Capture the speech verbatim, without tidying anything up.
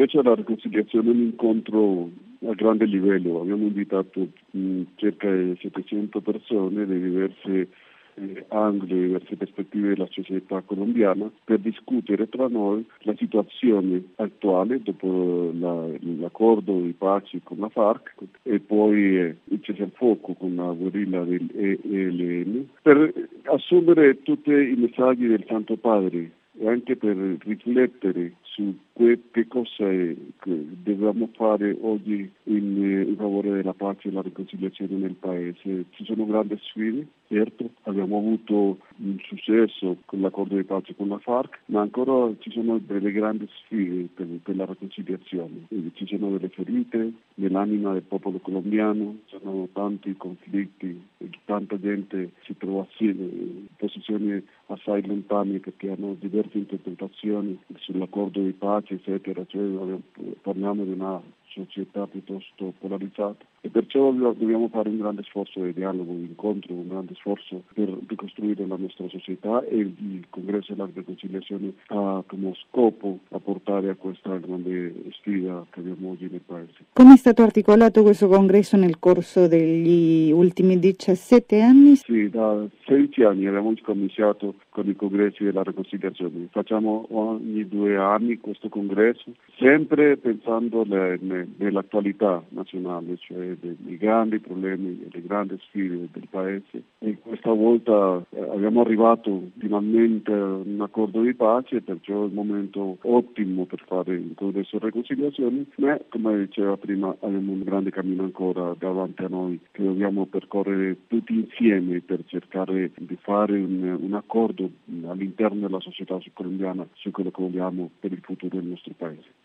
invece la riconciliazione è un incontro a grande livello. Abbiamo invitato mh, circa settecento persone di diverse eh, angoli, diverse prospettive della società colombiana per discutere tra noi la situazione attuale dopo la, l'accordo di pace con la FARC e poi eh, il cessate-il-fuoco con la guerriglia dell'E L N per assumere tutti i messaggi del Santo Padre e anche per riflettere su que, che cosa è, che dobbiamo fare oggi in, in favore della pace e della riconciliazione nel Paese. Ci sono grandi sfide, certo, abbiamo avuto un successo con l'accordo di pace con la FARC, ma ancora ci sono delle grandi sfide per, per la riconciliazione. Ci sono delle ferite nell'anima del popolo colombiano, ci sono tanti conflitti, tanta gente si trova in posizioni assai lontane perché hanno diverse interpretazioni sull'accordo di pace, eccetera, cioè parliamo di una società piuttosto polarizzata e perciò dobbiamo fare un grande sforzo di dialogo, di incontro, un grande sforzo per ricostruire la nostra società e il Congresso della Riconciliazione ha come scopo a portare a questa grande sfida che abbiamo oggi nel Paese. Come è stato articolato questo congresso nel corso degli ultimi diciassette anni? Sì, da sedici anni abbiamo cominciato con i congressi della riconciliazione. Facciamo ogni due anni questo congresso, sempre pensando le, ne, nell'attualità nazionale, cioè dei grandi problemi, delle grandi sfide del Paese. E questa volta eh, abbiamo arrivato finalmente a un accordo di pace, perciò è il momento ottimo per fare il congresso di riconciliazione, ma come diceva prima abbiamo un grande cammino ancora davanti a noi che dobbiamo percorrere tutti insieme per cercare di fare un, un accordo all'interno della società colombiana su quello che vogliamo per il futuro del nostro Paese.